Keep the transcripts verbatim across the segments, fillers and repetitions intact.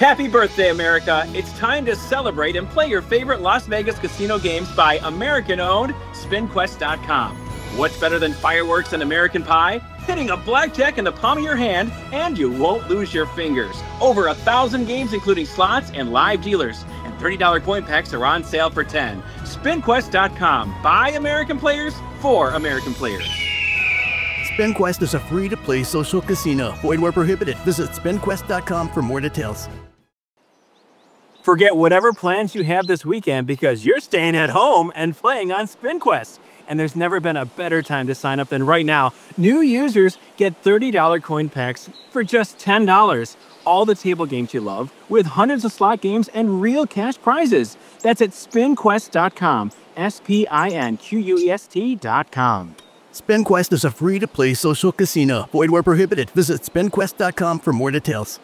Happy birthday, America. It's time to celebrate and play your favorite Las Vegas casino games by American-owned Spin Quest dot com. What's better than fireworks and American pie? Hitting a blackjack in the palm of your hand, and you won't lose your fingers. Over a thousand games, including slots and live dealers. And thirty dollars coin packs are on sale for ten dollars. Spin Quest dot com. By American players, for American players. SpinQuest is a free-to-play social casino. Void where prohibited. Visit Spin Quest dot com for more details. Forget whatever plans you have this weekend because you're staying at home and playing on SpinQuest. And there's never been a better time to sign up than right now. New users get thirty dollars coin packs for just ten dollars. All the table games you love with hundreds of slot games and real cash prizes. That's at Spin Quest dot com. S P I N Q U E S T dot com. SpinQuest is a free-to-play social casino. Void where prohibited. Visit Spin Quest dot com for more details.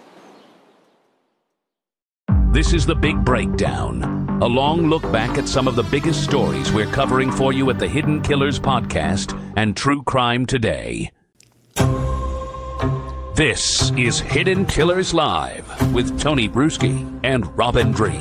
This is The Big Breakdown, a long look back at some of the biggest stories we're covering for you at the Hidden Killers podcast and True Crime Today. This is Hidden Killers Live with Tony Bruschi and Robin Dreek.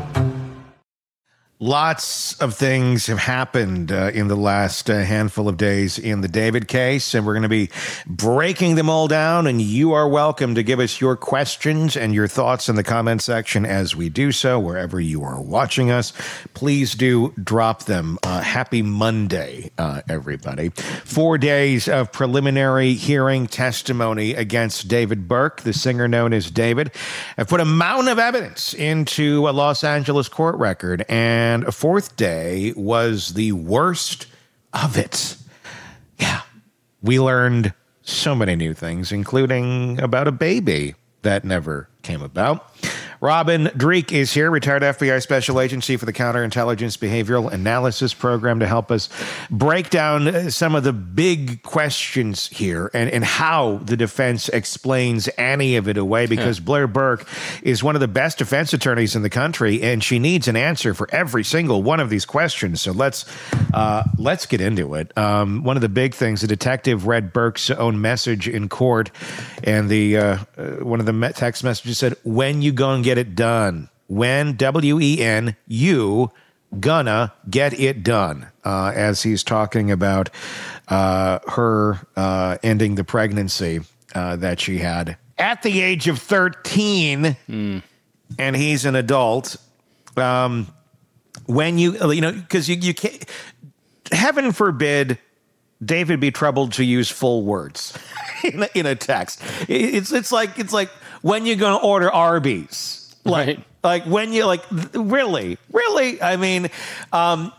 Lots of things have happened uh, in the last uh, handful of days in the David case, and we're going to be breaking them all down, and you are welcome to give us your questions and your thoughts in the comment section as we do so, wherever you are watching us. Please do drop them. Uh, happy Monday, uh, everybody. Four days of preliminary hearing testimony against David Burke, the singer known as David, have put a mountain of evidence into a Los Angeles court record, and And a fourth day was the worst of it. Yeah, we learned so many new things, including about a baby that never came about. Robin Dreek is here, retired F B I Special Agency for the Counterintelligence Behavioral Analysis Program, to help us break down some of the big questions here and, and how the defense explains any of it away, because yeah. Blair Burke is one of the best defense attorneys in the country, and she needs an answer for every single one of these questions. So let's uh, let's get into it. Um, one of the big things, the detective read Burke's own message in court, and the uh, uh, one of the text messages said, "When you gonna get it done? When, W E N, you gonna get it done," uh, as he's talking about uh, her uh, ending the pregnancy uh, that she had at the age of thirteen, mm. and he's an adult. Um, when you, you know, because you, you can't, heaven forbid, David be troubled to use full words in a, in a text. It's it's like it's like when you're going to order Arby's. Like, right. like when you like, really, really? I mean, um,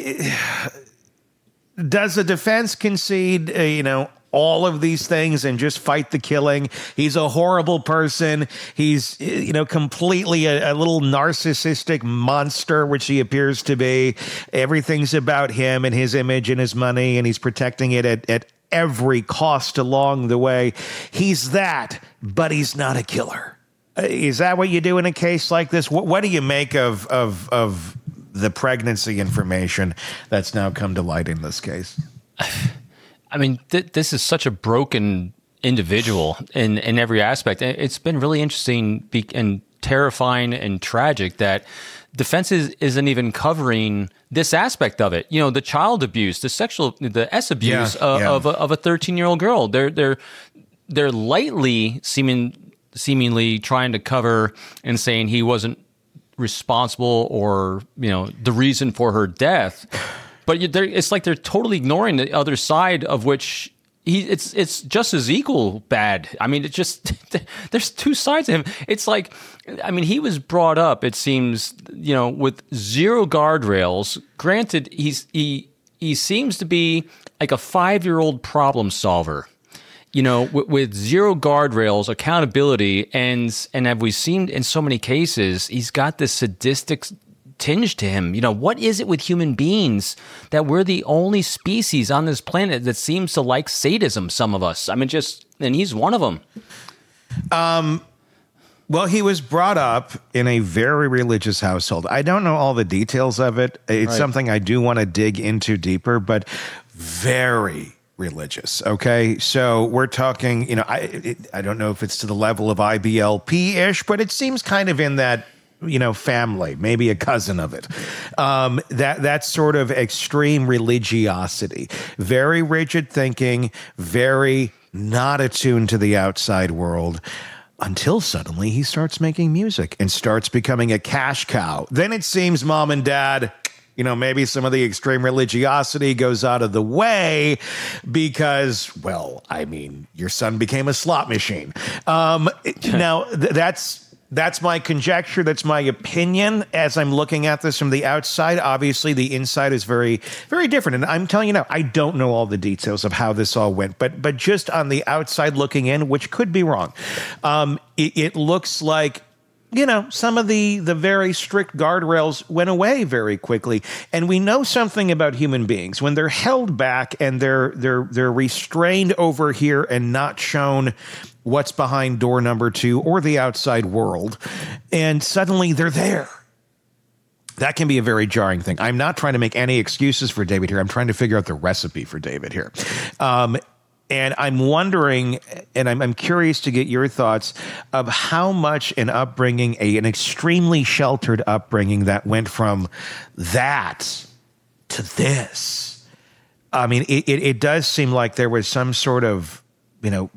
does the defense concede, uh, you know, all of these things and just fight the killing? He's a horrible person. He's, you know, completely a, a little narcissistic monster, which he appears to be. Everything's about him and his image and his money, and he's protecting it at, at every cost along the way. He's that, but he's not a killer. Is that what you do in a case like this? What, what do you make of, of of the pregnancy information that's now come to light in this case? I mean, th- this is such a broken individual in, in every aspect. It's been really interesting be- and terrifying and tragic that defense is, isn't even covering this aspect of it. You know, the child abuse, the sexual, the S abuse yeah, of, yeah. of a, of a thirteen-year-old girl. They're they're they're lightly seeming. seemingly trying to cover and saying he wasn't responsible or, you know, the reason for her death. But it's like they're totally ignoring the other side, of which he it's it's just as equal bad. I mean, it just there's two sides of him. It's like, I mean, he was brought up, it seems, you know, with zero guardrails. Granted, he's he he seems to be like a five-year-old problem solver. You know, with, with zero guardrails, accountability, and and have we seen in so many cases, he's got this sadistic tinge to him. You know, what is it with human beings that we're the only species on this planet that seems to like sadism? Some of us, I mean, just and he's one of them. Um, well, he was brought up in a very religious household. I don't know all the details of it. It's Right. something I do want to dig into deeper, but very. religious. Okay. So we're talking, you know, I, it, I don't know if it's to the level of I B L P-ish, but it seems kind of in that, you know, family, maybe a cousin of it. Um, that that sort of extreme religiosity, very rigid thinking, very not attuned to the outside world, until suddenly he starts making music and starts becoming a cash cow. Then it seems mom and dad, you know, maybe some of the extreme religiosity goes out of the way because, well, I mean, your son became a slot machine. Um, now, th- that's... That's my conjecture. That's my opinion as I'm looking at this from the outside. Obviously, the inside is very, very different. And I'm telling you now, I don't know all the details of how this all went, but but just on the outside looking in, which could be wrong, um, it, it looks like, you know, some of the, the very strict guardrails went away very quickly. And we know something about human beings. When they're held back and they're they're they're restrained over here and not shown what's behind door number two or the outside world, and suddenly they're there. That can be a very jarring thing. I'm not trying to make any excuses for David here. I'm trying to figure out the recipe for David here. Um, and I'm wondering, and I'm, I'm curious to get your thoughts of how much an upbringing, a, an extremely sheltered upbringing that went from that to this. I mean, it, it, it does seem like there was some sort of, you know,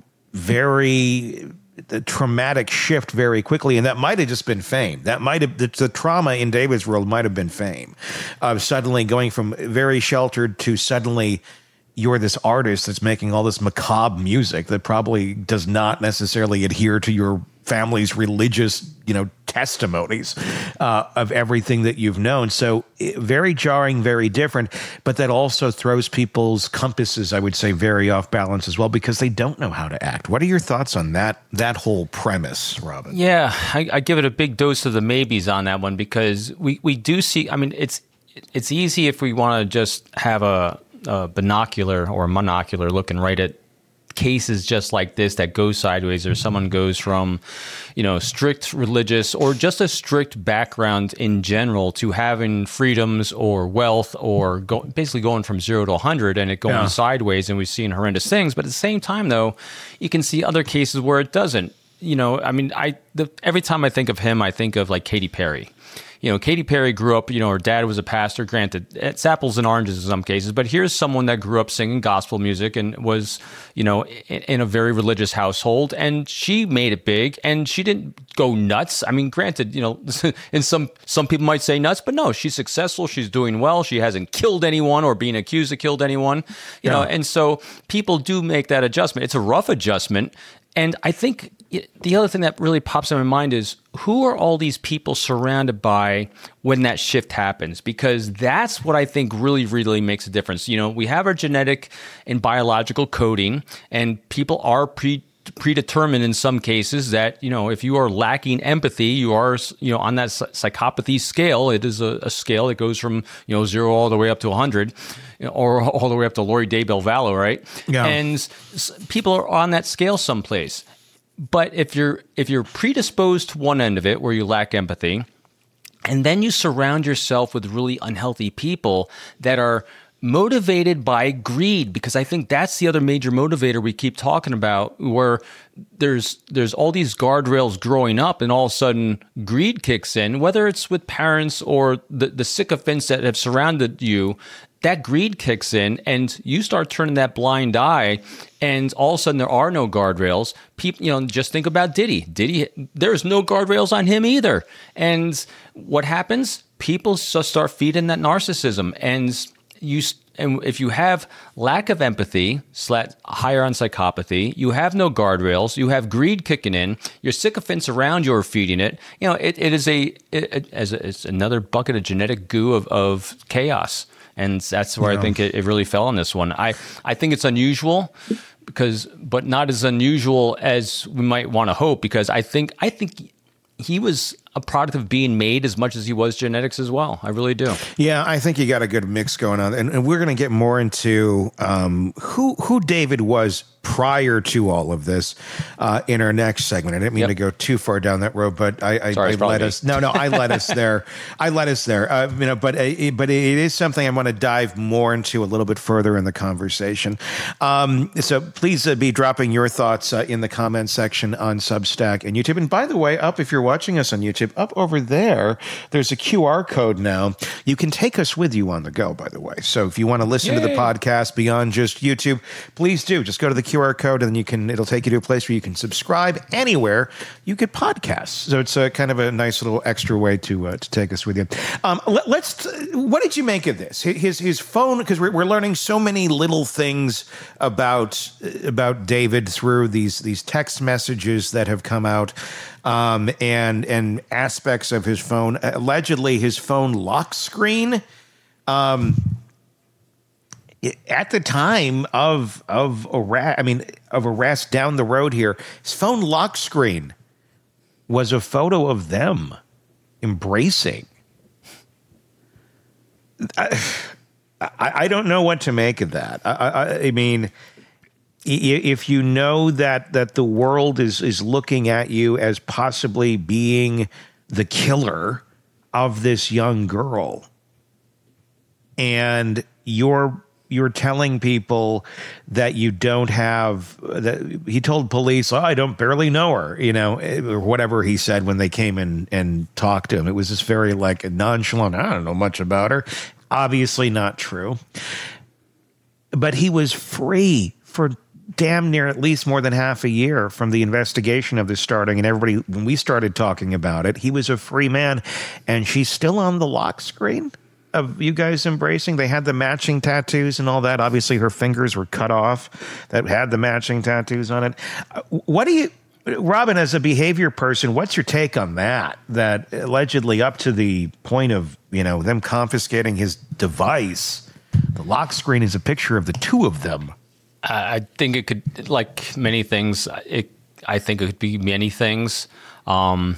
very the traumatic shift very quickly, and that might have just been fame. That might have the, the trauma in David's world might have been fame of suddenly going from very sheltered to suddenly you're this artist that's making all this macabre music that probably does not necessarily adhere to your family's religious, you know, testimonies uh, of everything that you've known. So very jarring, very different, but that also throws people's compasses, I would say, very off balance as well, because they don't know how to act. What are your thoughts on that, that whole premise, Robin? Yeah, I, I give it a big dose of the maybes on that one, because we, we do see, I mean, it's, it's easy if we want to just have a, a binocular or a monocular looking right at cases just like this that go sideways, or someone goes from, you know, strict religious or just a strict background in general to having freedoms or wealth, or go, basically going from zero to a hundred and it going yeah. sideways, and we've seen horrendous things. But at the same time, though, you can see other cases where it doesn't. You know, I mean, I the, every time I think of him, I think of like Katy Perry. You know, Katy Perry grew up, you know, her dad was a pastor. Granted, it's apples and oranges in some cases, but here's someone that grew up singing gospel music and was, you know, in, in a very religious household, and she made it big, and she didn't go nuts. I mean, granted, you know, and some some people might say nuts, but no, she's successful, she's doing well, she hasn't killed anyone or being accused of killed anyone, you yeah. know, and so people do make that adjustment. It's a rough adjustment, and I think the other thing that really pops in my mind is, who are all these people surrounded by when that shift happens? Because that's what I think really, really makes a difference. You know, we have our genetic and biological coding, and people are pre predetermined in some cases that, you know, if you are lacking empathy, you are, you know, on that psychopathy scale. It is a, a scale that goes from, you know, zero all the way up to one hundred, you know, or all the way up to Lori Daybell Vallow, right? Yeah. And s- people are on that scale someplace. But if you're if you're predisposed to one end of it, where you lack empathy, and then you surround yourself with really unhealthy people that are motivated by greed, because I think that's the other major motivator we keep talking about, where there's there's all these guardrails growing up, and all of a sudden greed kicks in, whether it's with parents or the, the sycophants that have surrounded you. That greed kicks in, and you start turning that blind eye, and all of a sudden there are no guardrails. People, you know, just think about Diddy. Diddy, there's no guardrails on him either. And what happens? People just start feeding that narcissism, and you. And if you have lack of empathy, slash higher on psychopathy, you have no guardrails, you have greed kicking in, your sycophants around you are feeding it. You know, it, it is a, it, it, as a it's another bucket of genetic goo of, of chaos. And that's where yeah. I think it, it really fell on this one. I, I think it's unusual, because, but not as unusual as we might want to hope, because I think I think he was a product of being made as much as he was genetics as well. I really do. Yeah, I think you got a good mix going on. And, and we're going to get more into um, who who David was prior to all of this uh, in our next segment. I didn't mean Yep. to go too far down that road, but I, I, Sorry, I it's probably led me. us. No, no, I led us there. I led us there. Uh, you know, but uh, but it is something I want to dive more into a little bit further in the conversation. Um, so please uh, be dropping your thoughts uh, in the comment section on Substack and YouTube. And by the way, up if you're watching us on YouTube, up over there, there's a Q R code now. You can take us with you on the go. By the way, so if you want to listen to the podcast beyond just YouTube, please do. Just go to the Q R code, and then you can. It'll take you to a place where you can subscribe anywhere you get podcasts. So it's a kind of a nice little extra way to uh, to take us with you. Um, let, let's. What did you make of this? His his phone, because we're we're learning so many little things about about David through these these text messages that have come out, um, and and aspects of his phone. Allegedly, his phone lock screen. Um, At the time of of arrest, I mean of arrest down the road here, his phone lock screen was a photo of them embracing. I, I, I don't know what to make of that. I, I, I mean, if you know that that the world is is looking at you as possibly being the killer of this young girl, and you're You're telling people that you don't have that. He told police, oh, I don't barely know her, you know, or whatever he said when they came in and talked to him. It was just very like nonchalant. I don't know much about her. Obviously not true. But he was free for damn near at least more than half a year from the investigation of this starting. And everybody, when we started talking about it, he was a free man. And she's still on the lock screen of you guys embracing. They had the matching tattoos and all that. Obviously, her fingers were cut off that had the matching tattoos on it. What do you, Robin, as a behavior person, what's your take on that? That allegedly up to the point of, you know, them confiscating his device, the lock screen is a picture of the two of them. I think it could, like many things, it, I think it could be many things. Um,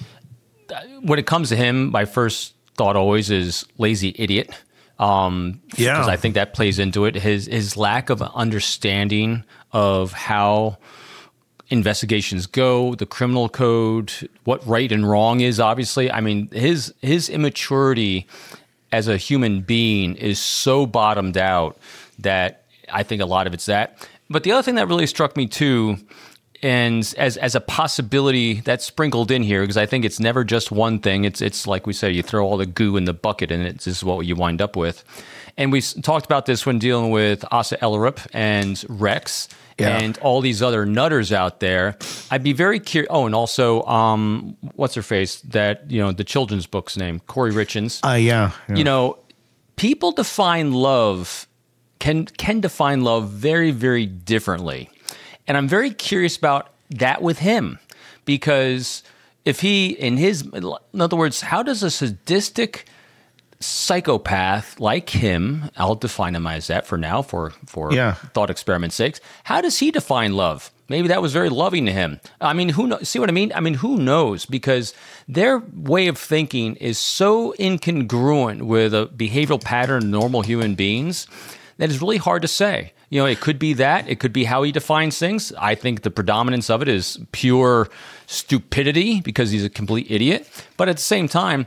when it comes to him, my first thought always is lazy idiot. Um, yeah. Because I think that plays into it. His his lack of understanding of how investigations go, the criminal code, what right and wrong is, obviously. I mean, his his immaturity as a human being is so bottomed out that I think a lot of it's that. But the other thing that really struck me too, and as as a possibility that's sprinkled in here, because I think it's never just one thing. It's it's like we say, you throw all the goo in the bucket, and it's, this is what you wind up with. And we s- talked about this when dealing with Asa Ellerup and Rex Yeah. and all these other nutters out there. I'd be very curious. Oh, and also, um, what's her face? That, you know, the children's book's name, Corey Richins. Uh, yeah, yeah. You know, people define love, can can define love very, very differently. And I'm very curious about that with him, because if he, in his, in other words, how does a sadistic psychopath like him, I'll define him as that for now, for, for Yeah. thought experiment's sakes, how does he define love? Maybe that was very loving to him. I mean, who knows? See what I mean? I mean, who knows? Because their way of thinking is so incongruent with a behavioral pattern of normal human beings that it's really hard to say. You know, it could be that. It could be how he defines things. I think the predominance of it is pure stupidity because he's a complete idiot. But at the same time,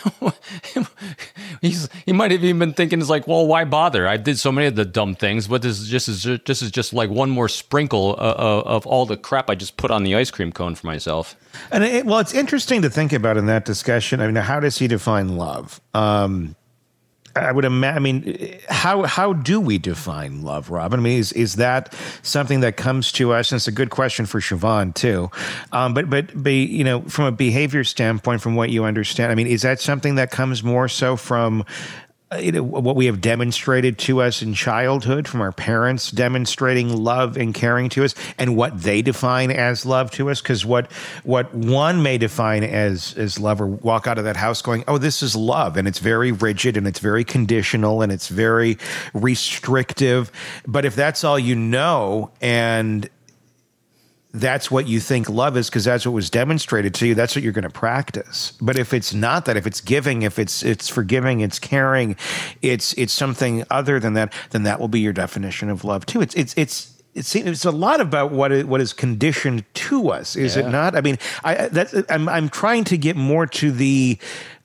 he's he might have even been thinking, it's like, well, why bother? I did so many of the dumb things, but this is just is this is just like one more sprinkle of, of all the crap I just put on the ice cream cone for myself. And it, well, it's interesting to think about in that discussion. I mean, how does he define love? Um, I would imagine. I mean, how how do we define love, Robin? I mean, is is that something that comes to us? And it's a good question for Siobhan too. Um, but but but you know, from a behavior standpoint, from what you understand, I mean, is that something that comes more so from uh, you know, what we have demonstrated to us in childhood, from our parents demonstrating love and caring to us, and what they define as love to us? Because what what one may define as as love, or walk out of that house going, oh, this is love, and it's very rigid, and it's very conditional, and it's very restrictive. But if that's all you know, and that's what you think love is because that's what was demonstrated to you. That's what you're going to practice. But if it's not that, if it's giving, if it's it's forgiving, it's caring, it's it's something other than that, then that will be your definition of love too. It's it's it's it's it's a lot about what is, what is conditioned to us, is yeah. it not? I mean, I that I'm I'm trying to get more to the.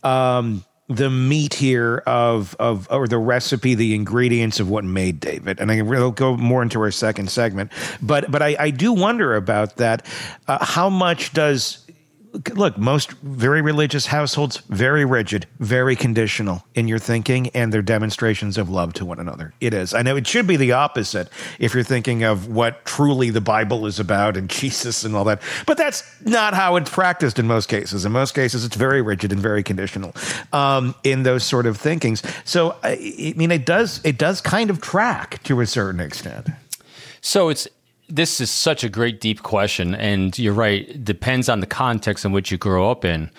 Um, the meat here of, of, or the recipe, the ingredients of what made David. And I will go more into our second segment. But, but I, I do wonder about that. Uh, how much does, look, most very religious households, very rigid, very conditional in your thinking and their demonstrations of love to one another. It is. I know it should be the opposite if you're thinking of what truly the Bible is about and Jesus and all that. But that's not how it's practiced in most cases. In most cases, it's very rigid and very conditional um, in those sort of thinkings. So, I, I mean, it does it does kind of track to a certain extent. So it's This is such a great, deep question, and you're right. It depends on the context in which you grow up in.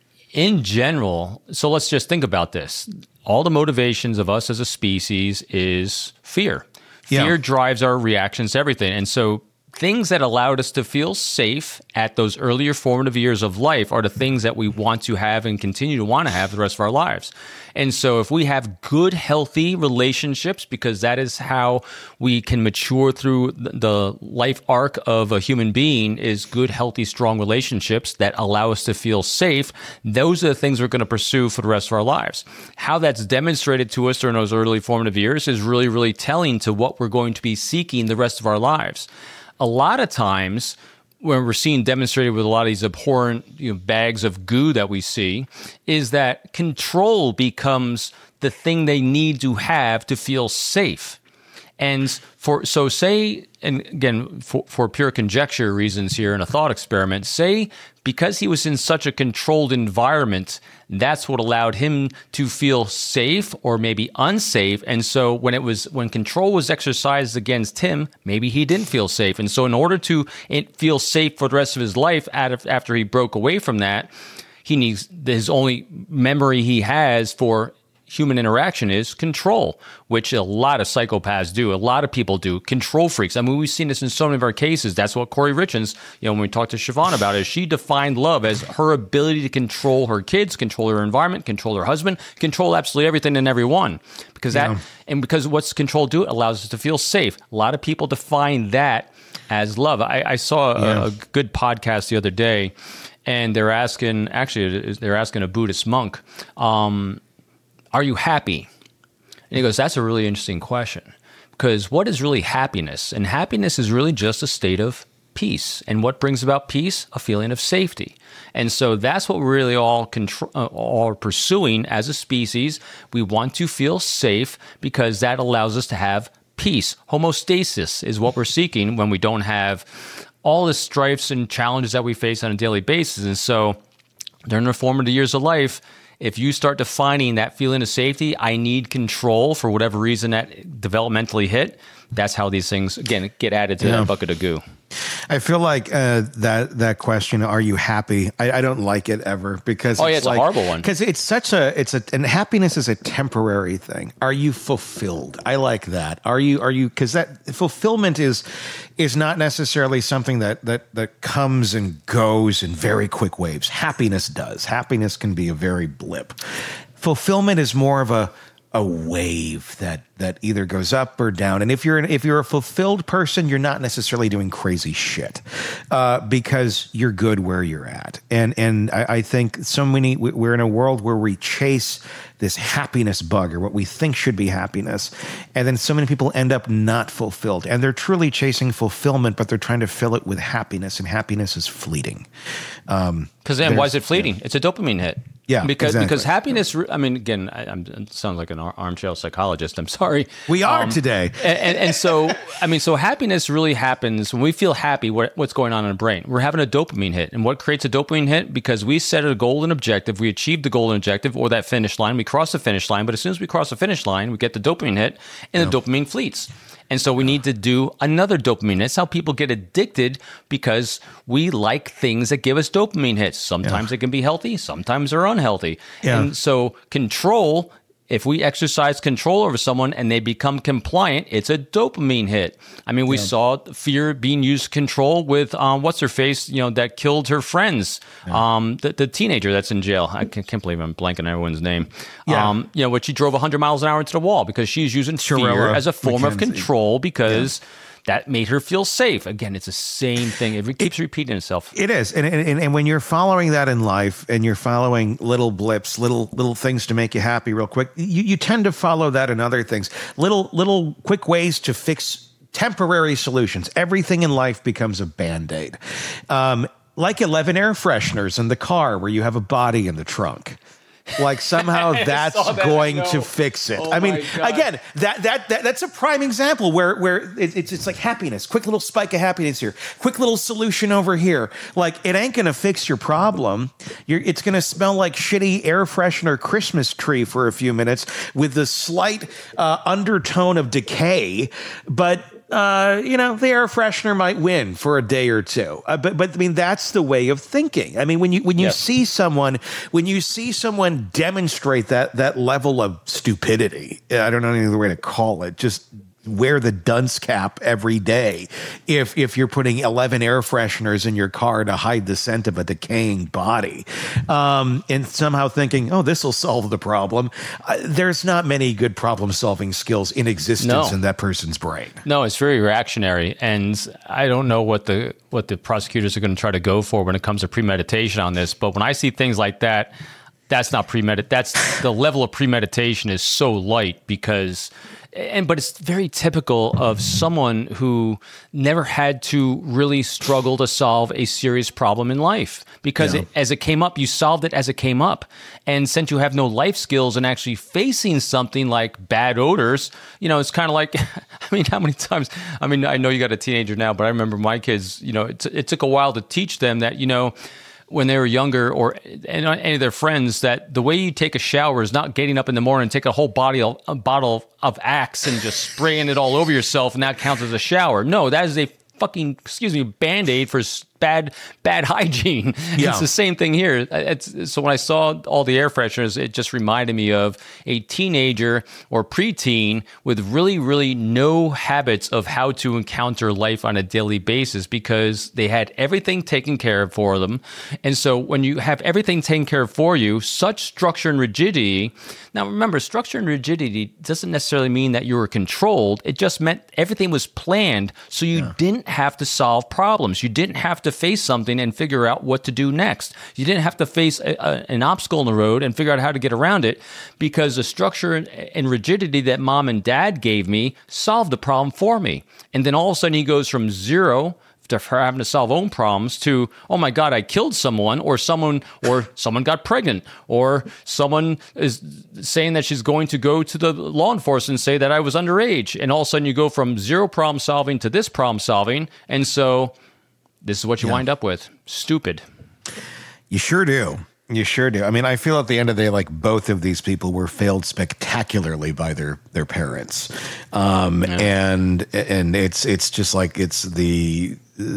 In general, so let's just think about this. All the motivations of us as a species is fear. Fear yeah. drives our reactions to everything. And so things that allowed us to feel safe at those earlier formative years of life are the things that we want to have and continue to want to have the rest of our lives. And so if we have good, healthy relationships, because that is how we can mature through the life arc of a human being, is good, healthy, strong relationships that allow us to feel safe, those are the things we're going to pursue for the rest of our lives. How that's demonstrated to us during those early formative years is really, really telling to what we're going to be seeking the rest of our lives. A lot of times, when we're seeing demonstrated with a lot of these abhorrent, you know, bags of goo that we see, is that control becomes the thing they need to have to feel safe. And for so say, and again, for, for pure conjecture reasons here in a thought experiment, say because he was in such a controlled environment, that's what allowed him to feel safe or maybe unsafe. And so when it was when control was exercised against him, maybe he didn't feel safe. And so in order to feel safe for the rest of his life after he broke away from that, he needs his only memory he has for human interaction is control, which a lot of psychopaths do. A lot of people do. Control freaks. I mean, we've seen this in so many of our cases. That's what Corey Richens, you know, when we talked to Siobhan about it, she defined love as her ability to control her kids, control her environment, control her husband, control absolutely everything and everyone. Because that, yeah. and because what's control do? It allows us to feel safe. A lot of people define that as love. I, I saw a, yeah. a good podcast the other day, and they're asking, actually, they're asking a Buddhist monk, um, are you happy? And he goes, that's a really interesting question, because what is really happiness? And happiness is really just a state of peace. And what brings about peace? A feeling of safety. And so that's what we're really all, contr- uh, all pursuing as a species. We want to feel safe because that allows us to have peace. Homeostasis is what we're seeking when we don't have all the strifes and challenges that we face on a daily basis. And so during the formative years of life, if you start defining that feeling of safety, I need control for whatever reason that developmentally hit, that's how these things, again, get added to yeah. that bucket of goo. I feel like uh, that that question, are you happy? I, I don't like it ever because oh, it's, yeah, it's like, a horrible one. Because it's such a, it's a, and happiness is a temporary thing. Are you fulfilled? I like that. Are you, are you, because that fulfillment is, is not necessarily something that, that, that comes and goes in very quick waves. Happiness does. Happiness can be a very blip. Fulfillment is more of a, a wave that that either goes up or down. And if you're an, if you're a fulfilled person, you're not necessarily doing crazy shit uh, because you're good where you're at. And and I, I think so many we're in a world where we chase this happiness bug, or what we think should be happiness, and then so many people end up not fulfilled, and they're truly chasing fulfillment, but they're trying to fill it with happiness, and happiness is fleeting. Um, because then why is it fleeting? Yeah. It's a dopamine hit. Yeah, because exactly. because happiness. I mean, again, I, I'm it sounds like an armchair psychologist. I'm sorry. We are um, today, and, and and so I mean, so happiness really happens when we feel happy. What, what's going on in the brain? We're having a dopamine hit, and what creates a dopamine hit? Because we set a goal and objective, we achieved the goal and objective, or that finish line. We cross the finish line, but as soon as we cross the finish line, we get the dopamine hit, and yeah. the dopamine fleets. And so we need to do another dopamine. That's how people get addicted, because we like things that give us dopamine hits. Sometimes yeah. it can be healthy, sometimes they're unhealthy. Yeah. And so control if we exercise control over someone and they become compliant, it's a dopamine hit. I mean, we yeah. saw fear being used to control with um, what's her face, you know, that killed her friends, yeah. um, the, the teenager that's in jail. I can't, can't believe I'm blanking on everyone's name. Yeah. Um, you know, which she drove one hundred miles an hour into the wall because she's using Shirella fear as a form McKenzie. of control because. Yeah. That made her feel safe. Again, it's the same thing. It keeps it, repeating itself. It is. And, and and when you're following that in life and you're following little blips, little little things to make you happy real quick, you, you tend to follow that in other things. Little little quick ways to fix temporary solutions. Everything in life becomes a Band-Aid. Um, like eleven air fresheners in the car where you have a body in the trunk. Like somehow that's that, going to fix it. Oh I mean, God. again, that, that that that's a prime example where where it, it's it's like happiness, quick little spike of happiness here, quick little solution over here. Like it ain't gonna fix your problem. You're, it's gonna smell like shitty air freshener Christmas tree for a few minutes with the slight uh, undertone of decay, but. Uh, you know, the air freshener might win for a day or two, uh, but but I mean that's the way of thinking. I mean, when you when you yes. see someone when you see someone demonstrate that that level of stupidity, I don't know any other way to call it, just wear the dunce cap every day. If if you're putting eleven air fresheners in your car to hide the scent of a decaying body, um, and somehow thinking, oh, this will solve the problem, uh, there's not many good problem solving skills in existence no. in that person's brain. No, it's very reactionary, and I don't know what the what the prosecutors are going to try to go for when it comes to premeditation on this. But when I see things like that, that's not premeditated. That's the level of premeditation is so light because. And but it's very typical of someone who never had to really struggle to solve a serious problem in life because yeah. it, as it came up, you solved it as it came up. And since you have no life skills and actually facing something like bad odors, you know, it's kind of like, I mean, how many times, I mean, I know you got a teenager now, but I remember my kids, you know, it, it took a while to teach them that, you know, when they were younger or any of their friends that the way you take a shower is not getting up in the morning and take a whole body of, a bottle of Axe and just spraying it all over yourself and that counts as a shower. No, that is a fucking, excuse me, Band-Aid for bad bad hygiene. Yeah. It's the same thing here. It's, so when I saw all the air fresheners, it just reminded me of a teenager or preteen with really, really no habits of how to encounter life on a daily basis because they had everything taken care of for them. And so when you have everything taken care of for you, such structure and rigidity. Now remember, structure and rigidity doesn't necessarily mean that you were controlled. It just meant everything was planned so you yeah. didn't have to solve problems. You didn't have to face something and figure out what to do next. You didn't have to face a, a, an obstacle in the road and figure out how to get around it because the structure and, and rigidity that mom and dad gave me solved the problem for me. And then all of a sudden he goes from zero to having to solve own problems to, oh my God, I killed someone or someone or someone got pregnant or someone is saying that she's going to go to the law enforcement and say that I was underage. And all of a sudden you go from zero problem solving to this problem solving. And so this is what you yeah. wind up with. Stupid. You sure do. You sure do. I mean, I feel at the end of the day, like both of these people were failed spectacularly by their their parents, um, yeah. and and it's it's just like it's the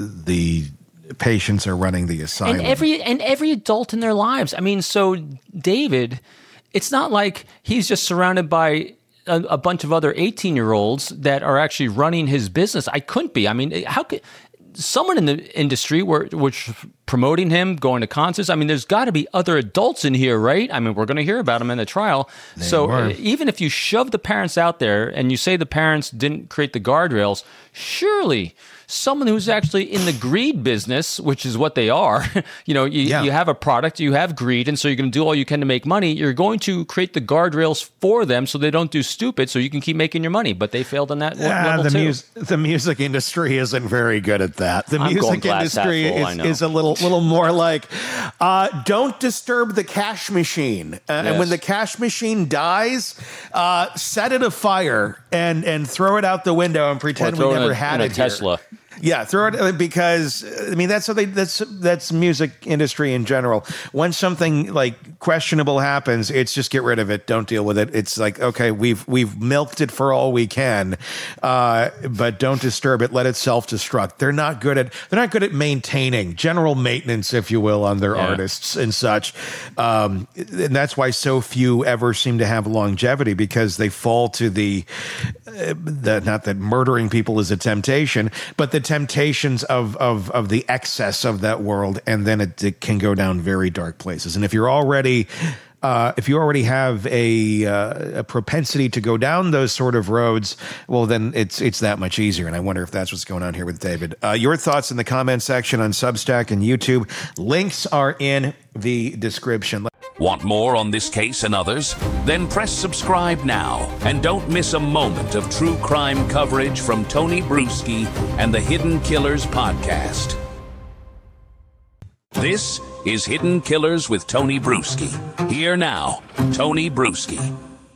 the patients are running the asylum, and every and every adult in their lives. I mean, so David, it's not like he's just surrounded by a, a bunch of other eighteen-year-olds that are actually running his business. I couldn't be. I mean, how could someone in the industry were which promoting him, going to concerts? I mean, there's got to be other adults in here, right? I mean, we're going to hear about them in the trial. They so uh, even if you shove the parents out there and you say the parents didn't create the guardrails, surely someone who's actually in the greed business, which is what they are, you know, you, yeah. you have a product, you have greed, and so you're going to do all you can to make money. You're going to create the guardrails for them so they don't do stupid, so you can keep making your money. But they failed on that yeah, level the too. Mus- the music industry isn't very good at that. The I'm music industry full, is, is a little little more like, uh, don't disturb the cash machine. Uh, yes. And when the cash machine dies, uh, set it afire and, and throw it out the window and pretend we never a, had in it a Tesla. Here. Yeah, throw it because I mean that's how they that's that's music industry in general. When something like questionable happens, it's just get rid of it, don't deal with it. It's like, okay, we've we've milked it for all we can, uh, but don't disturb it. Let it self-destruct. They're not good at they're not good at maintaining general maintenance, if you will, on their yeah. artists and such. Um, and that's why so few ever seem to have longevity, because they fall to the, uh, the not that murdering people is a temptation, but the temptations of of of the excess of that world, and then it, it can go down very dark places. And if you're already uh, if you already have a uh, a propensity to go down those sort of roads, well, then it's it's that much easier. And I wonder if that's what's going on here with David. Uh, your thoughts in the comment section on Substack and YouTube. Links are in the description. Want more on this case and others? Then press subscribe now and don't miss a moment of true crime coverage from Tony Brueski and the Hidden Killers podcast. This is Hidden Killers with Tony Brueski. Here now, Tony Brueski.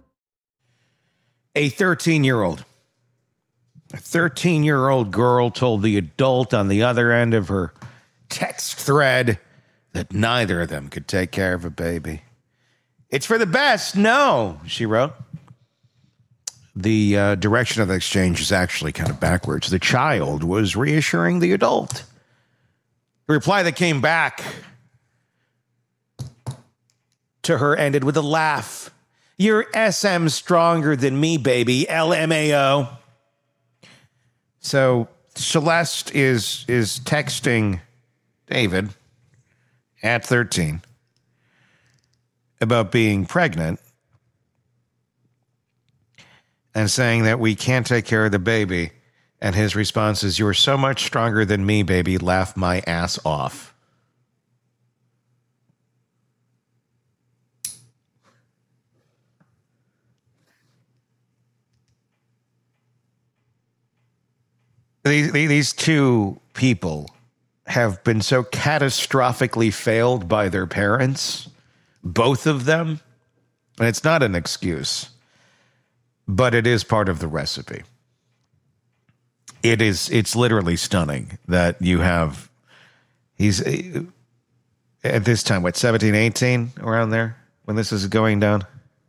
A thirteen-year-old. A thirteen-year-old girl told the adult on the other end of her text thread that neither of them could take care of a baby. It's for the best. No, she wrote. The uh, direction of the exchange is actually kind of backwards. The child was reassuring the adult. The reply that came back to her ended with a laugh. You're S M stronger than me, baby. L M A O. So Celeste is is texting David at thirteen about being pregnant and saying that we can't take care of the baby. And his response is, you're so much stronger than me, baby. Laugh my ass off. These, these two people have been so catastrophically failed by their parents, both of them, and it's not an excuse, but it is part of the recipe. It is, it's literally stunning that you have, he's at this time, what, seventeen, eighteen, around there, when this is going down?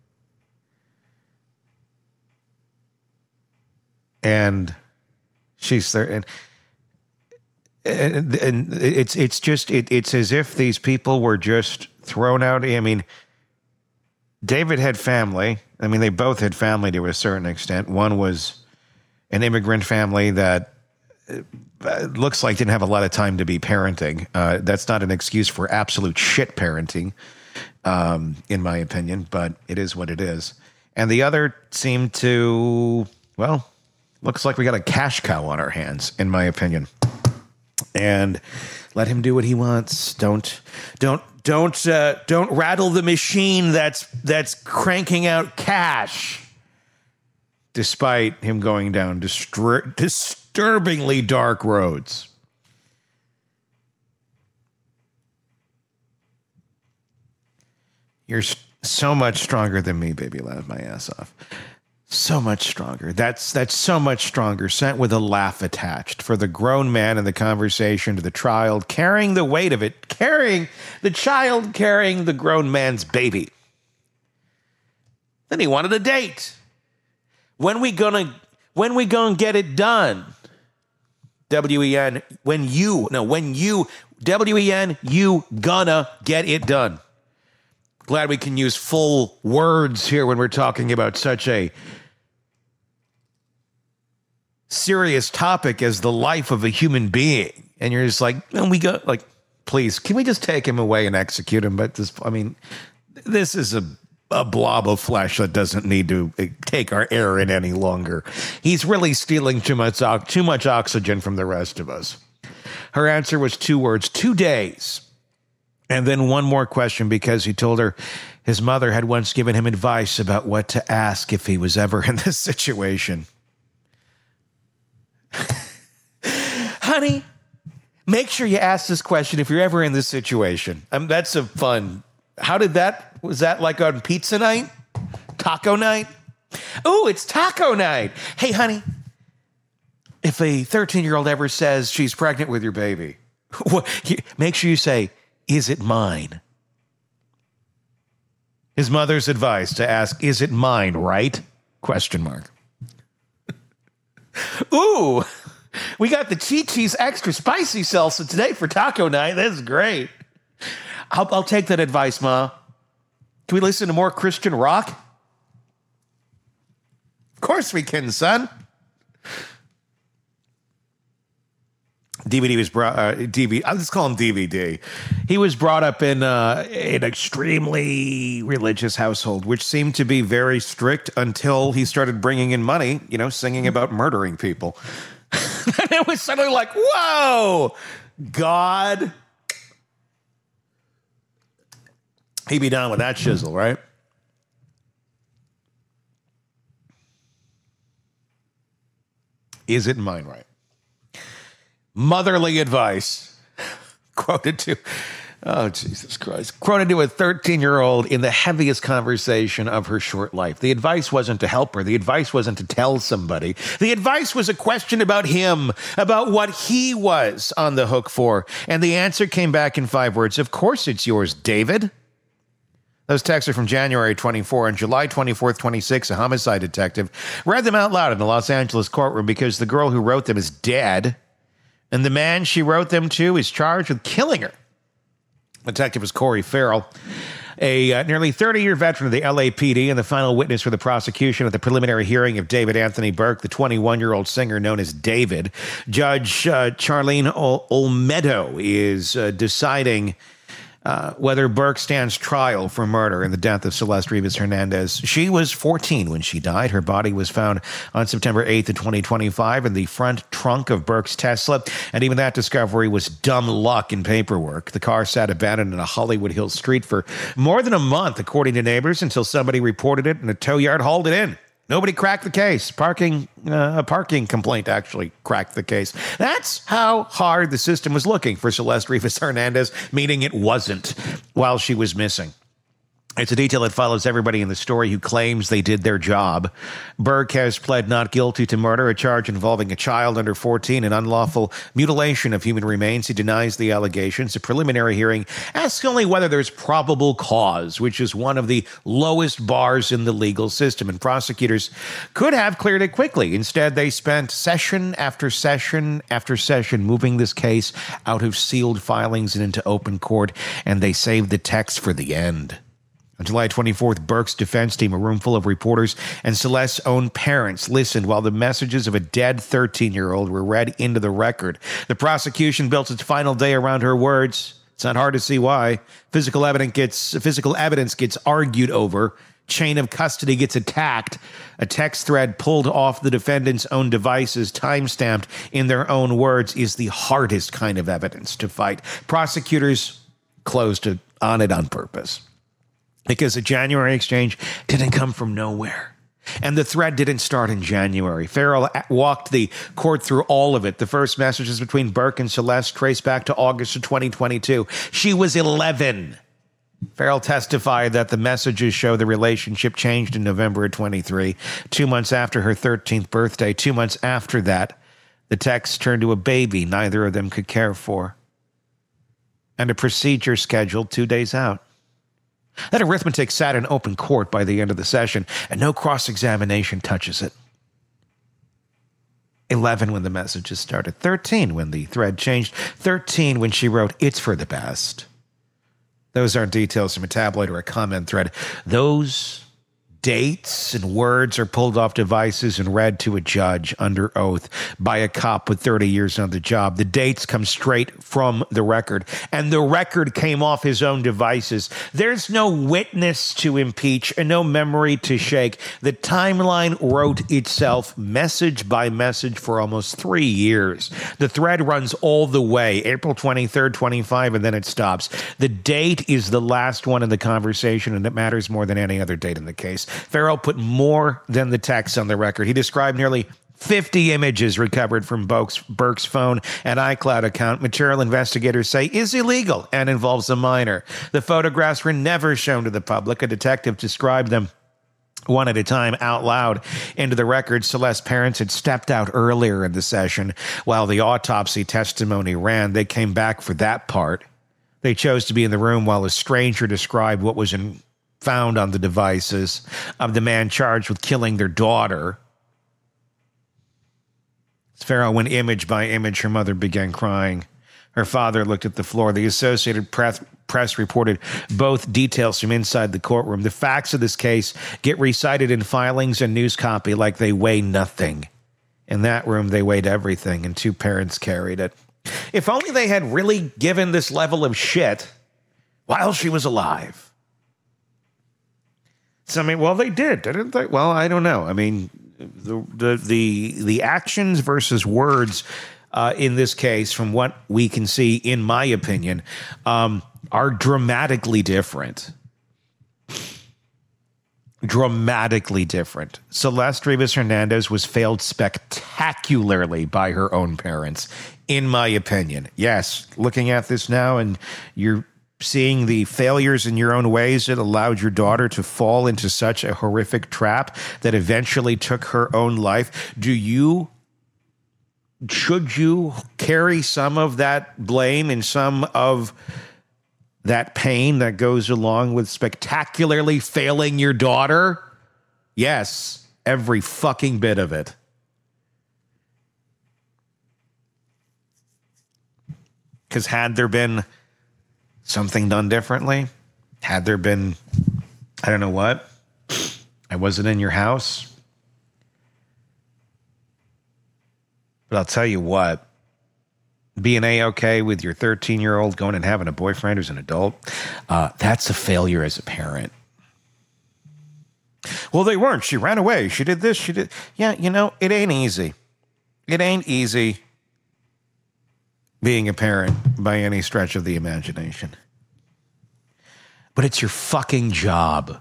And she's there, and And, and it's it's just it, it's as if these people were just thrown out. I mean, David had family. I mean, they both had family to a certain extent. One was an immigrant family that uh, looks like didn't have a lot of time to be parenting. Uh, that's not an excuse for absolute shit parenting, um, in my opinion, but it is what it is. And the other seemed to, well, looks like we got a cash cow on our hands, in my opinion. And let him do what he wants. Don't, don't, don't, uh, don't rattle the machine that's that's cranking out cash. Despite him going down distur- disturbingly dark roads. You're so much stronger than me, baby. Laugh my ass off. So much stronger. That's that's so much stronger. Sent with a laugh attached. For the grown man in the conversation to the child, carrying the weight of it, carrying the child carrying the grown man's baby. Then he wanted a date. When we gonna when we gonna get it done? W E N, when you, no, when you, W E N, you gonna get it done. Glad we can use full words here when we're talking about such a serious topic as the life of a human being. And you're just like, and we go, like, please, can we just take him away and execute him? But this, I mean, this is a, a blob of flesh that doesn't need to take our air in any longer. He's really stealing too much, too much oxygen from the rest of us. Her answer was two words, two days. And then one more question, because he told her his mother had once given him advice about what to ask if he was ever in this situation. Honey, make sure you ask this question if you're ever in this situation. Um, that's a fun. How did that, was that like on pizza night? Taco night? Oh, it's taco night. Hey, honey, if a thirteen-year-old ever says she's pregnant with your baby, make sure you say, is it mine? His mother's advice to ask, is it mine, right? Question mark. Ooh, we got the Chi-Chi's extra spicy salsa today for taco night. That's great. I'll, I'll take that advice, Ma. Can we listen to more Christian rock? Of course we can, son. D V D was brought. Uh, D V D. I'll just call him D V D. He was brought up in uh, an extremely religious household, which seemed to be very strict until he started bringing in money. You know, singing about murdering people. And it was suddenly like, whoa, God. He'd be down with that shizzle, right? Is it mine, right? Motherly advice. Quoted to, oh, Jesus Christ. Quoted to a thirteen-year-old in the heaviest conversation of her short life. The advice wasn't to help her. The advice wasn't to tell somebody. The advice was a question about him, about what he was on the hook for. And the answer came back in five words. Of course it's yours, David. Those texts are from January twenty-fourth. On July twenty-fourth, twenty-six, a homicide detective read them out loud in the Los Angeles courtroom because the girl who wrote them is dead, and the man she wrote them to is charged with killing her. The detective was Corey Farrell, a uh, nearly thirty-year veteran of the L A P D and the final witness for the prosecution at the preliminary hearing of David Anthony Burke, the twenty-one-year-old singer known as David. Judge uh, Charlene Ol- Olmedo is uh, deciding Uh, whether Burke stands trial for murder in the death of Celeste Rivas Hernandez. She was fourteen when she died. Her body was found on September eighth of twenty twenty-five in the front trunk of Burke's Tesla, and even that discovery was dumb luck in paperwork. The car sat abandoned in a Hollywood Hills street for more than a month, according to neighbors, until somebody reported it and a tow yard hauled it in. Nobody cracked the case. Parking, uh, a parking complaint actually cracked the case. That's how hard the system was looking for Celeste Rivas Hernandez, meaning it wasn't while she was missing. It's a detail that follows everybody in the story who claims they did their job. Burke has pled not guilty to murder, a charge involving a child under fourteen and unlawful mutilation of human remains. He denies the allegations. A preliminary hearing asks only whether there's probable cause, which is one of the lowest bars in the legal system, and prosecutors could have cleared it quickly. Instead, they spent session after session after session moving this case out of sealed filings and into open court, and they saved the text for the end. On July twenty-fourth, Burke's defense team, a room full of reporters, and Celeste's own parents listened while the messages of a dead thirteen-year-old were read into the record. The prosecution built its final day around her words. It's not hard to see why. Physical evidence gets, physical evidence gets argued over. Chain of custody gets attacked. A text thread pulled off the defendant's own devices, time-stamped in their own words, is the hardest kind of evidence to fight. Prosecutors closed on it on purpose, because the January exchange didn't come from nowhere. And the thread didn't start in January. Farrell walked the court through all of it. The first messages between Burke and Celeste trace back to August of twenty twenty-two. She was eleven. Farrell testified that the messages show the relationship changed in November of twenty-three, two months after her thirteenth birthday. Two months after that, the text turned to a baby neither of them could care for, and a procedure scheduled two days out. That arithmetic sat in open court by the end of the session, and no cross-examination touches it. eleven when the messages started. thirteen when the thread changed. thirteen when she wrote, "It's for the best." Those aren't details from a tabloid or a comment thread. Those dates and words are pulled off devices and read to a judge under oath by a cop with thirty years on the job. The dates come straight from the record, and the record came off his own devices. There's no witness to impeach and no memory to shake. The timeline wrote itself message by message for almost three years. The thread runs all the way, April twenty-third, twenty-five, and then it stops. The date is the last one in the conversation, and it matters more than any other date in the case. Farrell put more than the text on the record. He described nearly fifty images recovered from Burke's, Burke's phone and iCloud account. Material investigators say is illegal and involves a minor. The photographs were never shown to the public. A detective described them one at a time out loud into the record. Celeste's parents had stepped out earlier in the session while the autopsy testimony ran. They came back for that part. They chose to be in the room while a stranger described what was in, found on the devices of the man charged with killing their daughter. Farrow went image by image. Her mother began crying. Her father looked at the floor. The Associated Press, Press reported both details from inside the courtroom. The facts of this case get recited in filings and news copy like they weigh nothing. In that room, they weighed everything, and two parents carried it. If only they had really given this level of shit while she was alive. So, I mean, well, they did, didn't they? Well, I don't know. I mean, the the the, the actions versus words uh, in this case, from what we can see, in my opinion, um, are dramatically different. Dramatically different. Celeste Rivas Hernandez was failed spectacularly by her own parents, in my opinion. Yes, looking at this now and you're seeing the failures in your own ways that allowed your daughter to fall into such a horrific trap that eventually took her own life. Do you, should you carry some of that blame and some of that pain that goes along with spectacularly failing your daughter? Yes, every fucking bit of it. Because had there been something done differently, had there been, I don't know what, I wasn't in your house, but I'll tell you what, being A-okay with your thirteen-year-old going and having a boyfriend who's an adult, uh, that's a failure as a parent. Well, they weren't. She ran away. She did this. She did. Yeah, you know, it ain't easy. It ain't easy being a parent by any stretch of the imagination. But it's your fucking job.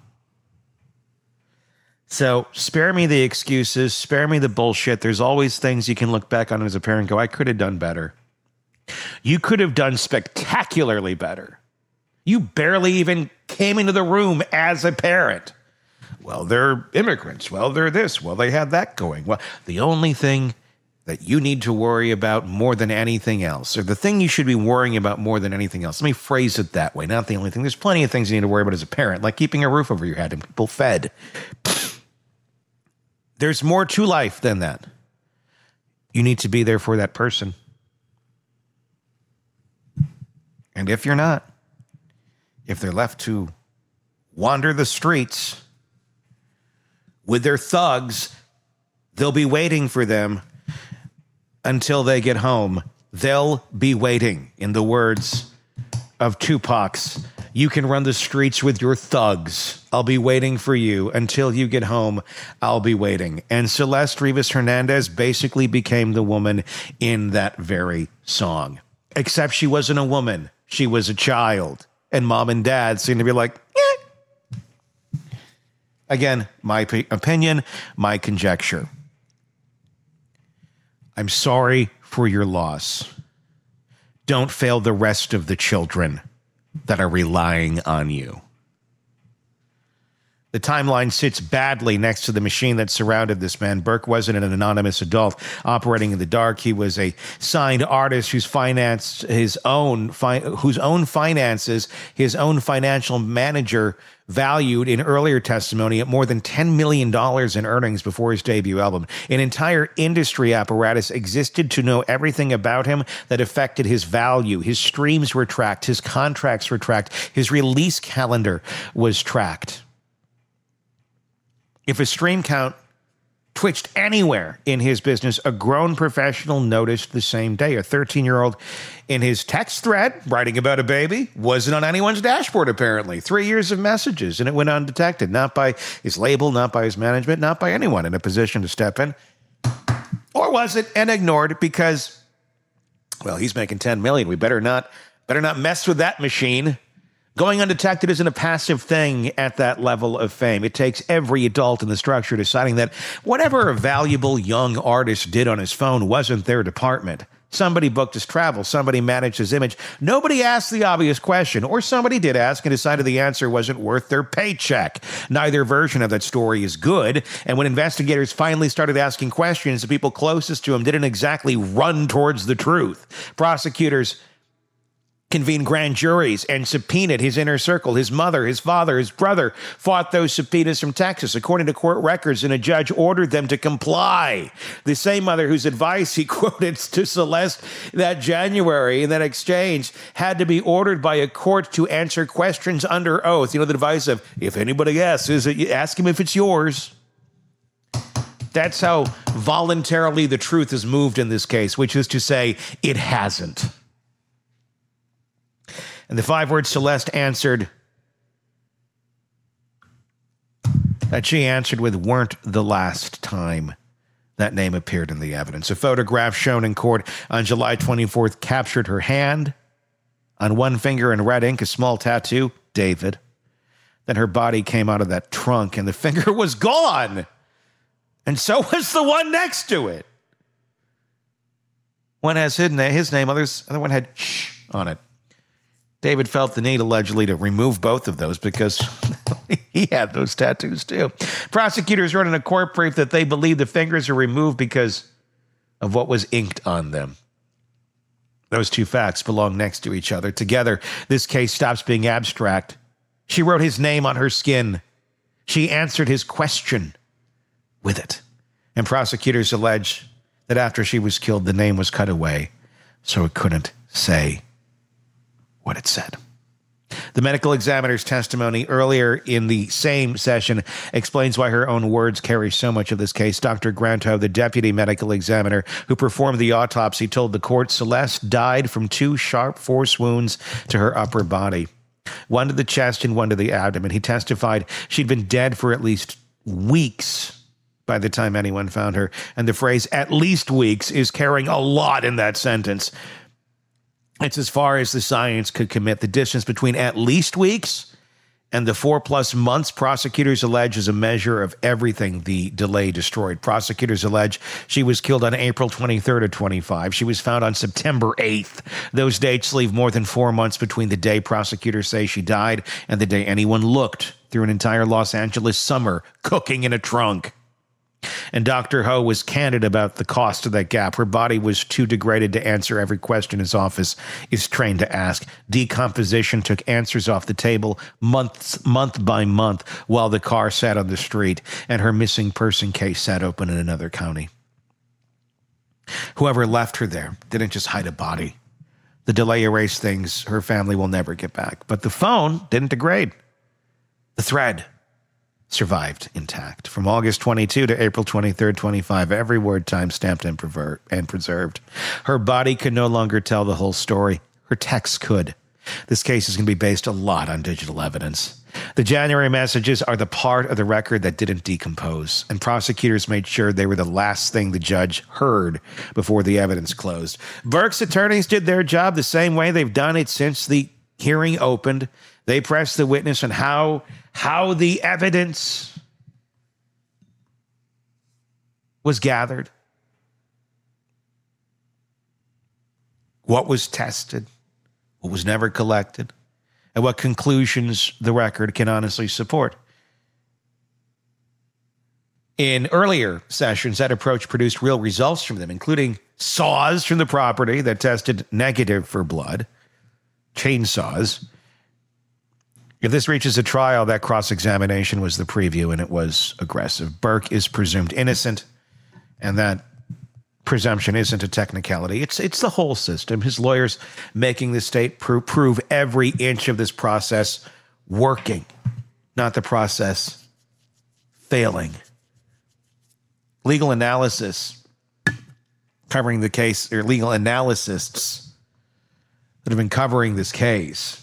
So spare me the excuses. Spare me the bullshit. There's always things you can look back on as a parent and go, I could have done better. You could have done spectacularly better. You barely even came into the room as a parent. Well, they're immigrants. Well, they're this. Well, they had that going. Well, the only thing that you need to worry about more than anything else, or the thing you should be worrying about more than anything else. Let me phrase it that way. Not the only thing. There's plenty of things you need to worry about as a parent, like keeping a roof over your head and people fed. There's more to life than that. You need to be there for that person. And if you're not, if they're left to wander the streets with their thugs, they'll be waiting for them until they get home. They'll be waiting. In the words of Tupac's, you can run the streets with your thugs. I'll be waiting for you until you get home. I'll be waiting. And Celeste Rivas Hernandez basically became the woman in that very song. Except she wasn't a woman. She was a child. And mom and dad seemed to be like, eh. Again, my p- opinion, my conjecture. I'm sorry for your loss. Don't fail the rest of the children that are relying on you. The timeline sits badly next to the machine that surrounded this man. Burke wasn't an anonymous adult operating in the dark. He was a signed artist who's financed his own, fi- whose own finances, his own financial manager valued in earlier testimony at more than ten million dollars in earnings before his debut album. An entire industry apparatus existed to know everything about him that affected his value. His streams were tracked. His contracts were tracked. His release calendar was tracked. If a stream count twitched anywhere in his business, a grown professional noticed the same day. A thirteen-year-old in his text thread writing about a baby wasn't on anyone's dashboard, apparently. Three years of messages, and it went undetected, not by his label, not by his management, not by anyone in a position to step in. Or was it and ignored because, well, he's making ten million dollars. We better not, better not mess with that machine. Going undetected isn't a passive thing at that level of fame. It takes every adult in the structure deciding that whatever a valuable young artist did on his phone wasn't their department. Somebody booked his travel. Somebody managed his image. Nobody asked the obvious question, or somebody did ask and decided the answer wasn't worth their paycheck. Neither version of that story is good, and when investigators finally started asking questions, the people closest to him didn't exactly run towards the truth. Prosecutors convened grand juries and subpoenaed his inner circle. His mother, his father, his brother fought those subpoenas from Texas. According to court records, and a judge ordered them to comply. The same mother whose advice he quoted to Celeste that January in that exchange had to be ordered by a court to answer questions under oath. You know, the advice of, if anybody asks, is it, ask him if it's yours. That's how voluntarily the truth is moved in this case, which is to say, it hasn't. And the five words Celeste answered, that she answered with, weren't the last time that name appeared in the evidence. A photograph shown in court on July twenty-fourth captured her hand. On one finger in red ink, a small tattoo, David. Then her body came out of that trunk and the finger was gone. And so was the one next to it. One has hidden his name, others, other one had shh on it. David felt the need, allegedly, to remove both of those because he had those tattoos, too. Prosecutors wrote in a court brief that they believe the fingers are removed because of what was inked on them. Those two facts belong next to each other. Together, this case stops being abstract. She wrote his name on her skin. She answered his question with it. And prosecutors allege that after she was killed, the name was cut away so it couldn't say what it said. The medical examiner's testimony earlier in the same session explains why her own words carry so much of this case. Doctor Granto, the deputy medical examiner who performed the autopsy, told the court Celeste died from two sharp force wounds to her upper body, one to the chest and one to the abdomen. He testified she'd been dead for at least weeks by the time anyone found her, and the phrase "at least weeks" is carrying a lot in that sentence. It's as far as the science could commit. The distance between at least weeks and the four plus months prosecutors allege is a measure of everything the delay destroyed. Prosecutors allege she was killed on April twenty-third of twenty-five. She was found on September eighth. Those dates leave more than four months between the day prosecutors say she died and the day anyone looked through an entire Los Angeles summer cooking in a trunk. And Doctor Ho was candid about the cost of that gap. Her body was too degraded to answer every question his office is trained to ask. Decomposition took answers off the table months, month by month while the car sat on the street and her missing person case sat open in another county. Whoever left her there didn't just hide a body. The delay erased things her family will never get back. But the phone didn't degrade. The thread survived intact. From August twenty-second to April twenty-third, twenty-five, every word time-stamped and, prever- and preserved. Her body could no longer tell the whole story. Her text could. This case is going to be based a lot on digital evidence. The January messages are the part of the record that didn't decompose, and prosecutors made sure they were the last thing the judge heard before the evidence closed. Burke's attorneys did their job the same way they've done it since the hearing opened. They pressed the witness on how how the evidence was gathered, what was tested, what was never collected, and what conclusions the record can honestly support. In earlier sessions, that approach produced real results from them, including saws from the property that tested negative for blood, chainsaws. If this reaches a trial, that cross-examination was the preview, and it was aggressive. Burke is presumed innocent, and that presumption isn't a technicality. It's it's the whole system. His lawyers making the state pro- prove every inch of this process working, not the process failing. Legal analysis covering the case, or legal analysts that have been covering this case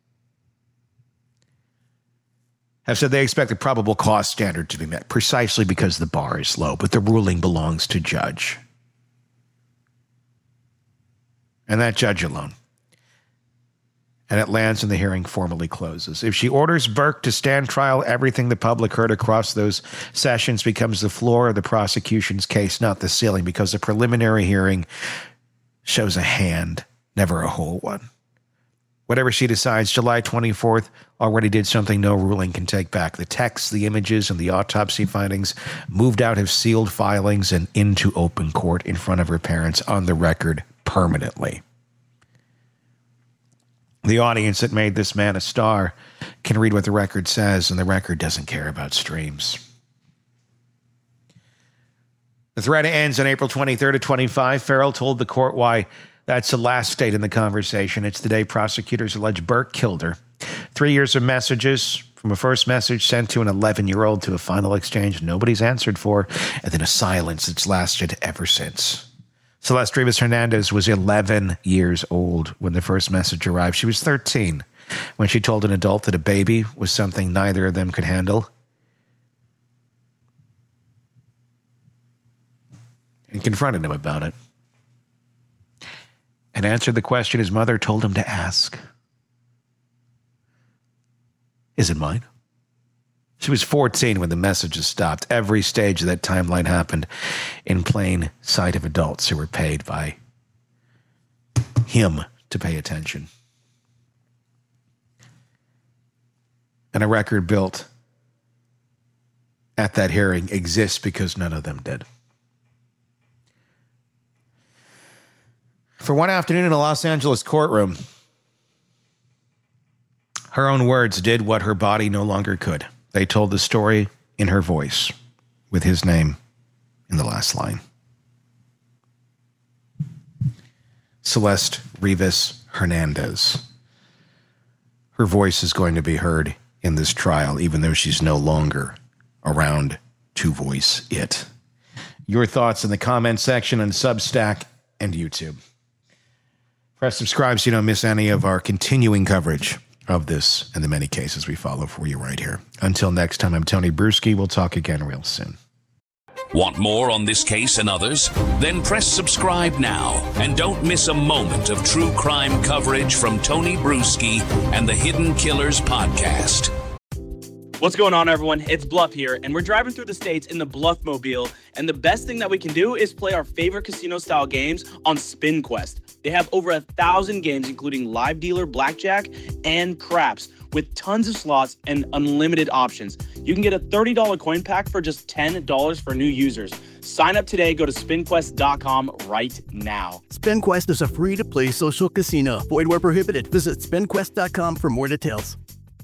have said they expect the probable cause standard to be met precisely because the bar is low, but the ruling belongs to judge. And that judge alone. And it lands and the hearing formally closes. If she orders Burke to stand trial, everything the public heard across those sessions becomes the floor of the prosecution's case, not the ceiling, because the preliminary hearing shows a hand, never a whole one. Whatever she decides, July twenty-fourth already did something no ruling can take back. The texts, the images, and the autopsy findings moved out of sealed filings and into open court in front of her parents on the record permanently. The audience that made this man a star can read what the record says, and the record doesn't care about streams. The thread ends on April twenty-third of twenty-five. Farrell told the court why that's the last date in the conversation. It's the day prosecutors allege Burke killed her. Three years of messages, from a first message sent to an eleven-year-old to a final exchange nobody's answered for, and then a silence that's lasted ever since. Celeste Rivas Hernandez was eleven years old when the first message arrived. She was thirteen when she told an adult that a baby was something neither of them could handle. And confronted him about it. And answered the question his mother told him to ask. Is it mine? She was fourteen when the messages stopped. Every stage of that timeline happened in plain sight of adults who were paid by him to pay attention. And a record built at that hearing exists because none of them did. For one afternoon in a Los Angeles courtroom, her own words did what her body no longer could. They told the story in her voice, with his name in the last line. Celeste Rivas Hernandez. Her voice is going to be heard in this trial, even though she's no longer around to voice it. Your thoughts in the comment section on Substack and YouTube. Press subscribe so you don't miss any of our continuing coverage of this and the many cases we follow for you right here. Until next time, I'm Tony Bruschi. We'll talk again real soon. Want more on this case and others? Then press subscribe now and don't miss a moment of true crime coverage from Tony Bruschi and the Hidden Killers podcast. What's going on, everyone? It's Bluff here, and we're driving through the states in the Bluff-mobile, and the best thing that we can do is play our favorite casino-style games on SpinQuest. They have over a thousand games, including live dealer, blackjack, and craps, with tons of slots and unlimited options. You can get a thirty dollars coin pack for just ten dollars for new users. Sign up today. Go to spin quest dot com right now. SpinQuest is a free-to-play social casino. Void where prohibited. Visit spin quest dot com for more details.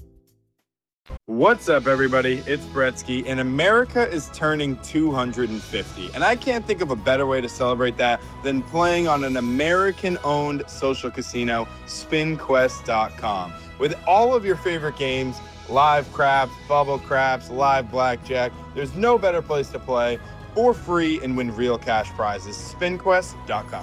What's up, everybody? It's Bretsky, and America is turning two hundred fifty. And I can't think of a better way to celebrate that than playing on an American-owned social casino, spin quest dot com. With all of your favorite games, live craps, bubble craps, live blackjack, there's no better place to play for free and win real cash prizes. spin quest dot com.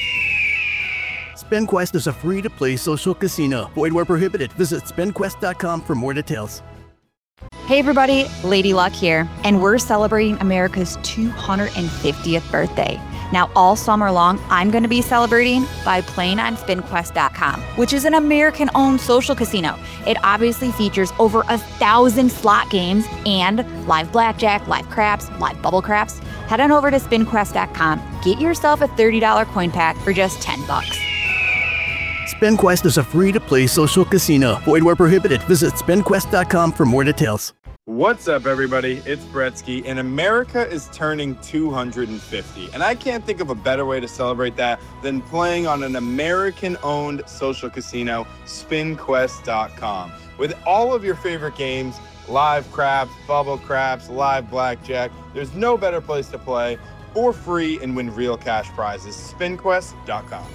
SpinQuest is a free-to-play social casino. Void where prohibited. Visit spin quest dot com for more details. Hey everybody, Lady Luck here, and we're celebrating America's two hundred fiftieth birthday. Now all summer long, I'm going to be celebrating by playing on spin quest dot com, which is an American-owned social casino. It obviously features over a thousand slot games and live blackjack, live craps, live bubble craps. Head on over to spin quest dot com, get yourself a thirty dollars coin pack for just ten bucks. SpinQuest is a free-to-play social casino. Void where prohibited. Visit spin quest dot com for more details. What's up, everybody? It's Bretsky, and America is turning two hundred fifty. And I can't think of a better way to celebrate that than playing on an American-owned social casino, spin quest dot com. With all of your favorite games, live craps, bubble craps, live blackjack, there's no better place to play for free and win real cash prizes. spin quest dot com.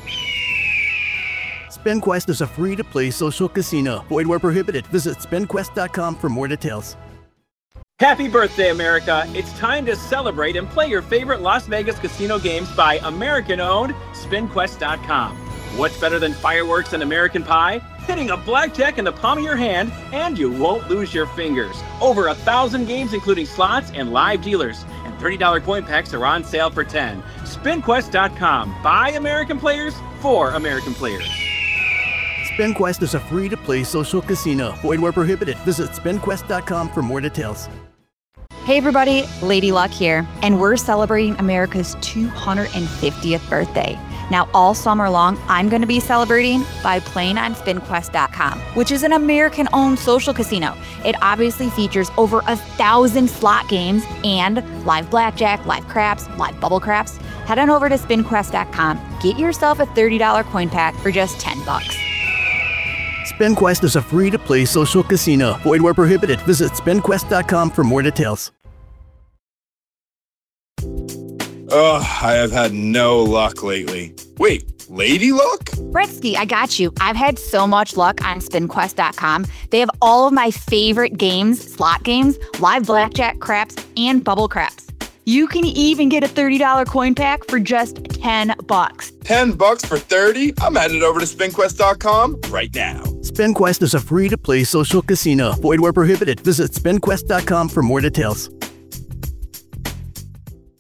SpinQuest is a free-to-play social casino. Void where prohibited. Visit spin quest dot com for more details. Happy birthday, America. It's time to celebrate and play your favorite Las Vegas casino games by American-owned spin quest dot com. What's better than fireworks and American pie? Hitting a blackjack in the palm of your hand, and you won't lose your fingers. Over a thousand games, including slots and live dealers. And thirty dollars coin packs are on sale for ten dollars. spin quest dot com. By American players, for American players. SpinQuest is a free-to-play social casino. Void where prohibited. Visit spin quest dot com for more details. Hey everybody, Lady Luck here, and we're celebrating America's two hundred fiftieth birthday. Now, all summer long, I'm going to be celebrating by playing on spin quest dot com, which is an American-owned social casino. It obviously features over a thousand slot games and live blackjack, live craps, live bubble craps. Head on over to spin quest dot com. Get yourself a thirty dollars coin pack for just ten bucks. SpinQuest is a free-to-play social casino. Void where prohibited. Visit spin quest dot com for more details. Ugh, I have had no luck lately. Wait, lady luck? Bretsky, I got you. I've had so much luck on spin quest dot com. They have all of my favorite games, slot games, live blackjack, craps, and bubble craps. You can even get a thirty dollars coin pack for just ten bucks. ten bucks for thirty? I'm headed over to spin quest dot com right now. SpinQuest is a free-to-play social casino. Void where prohibited. Visit spin quest dot com for more details.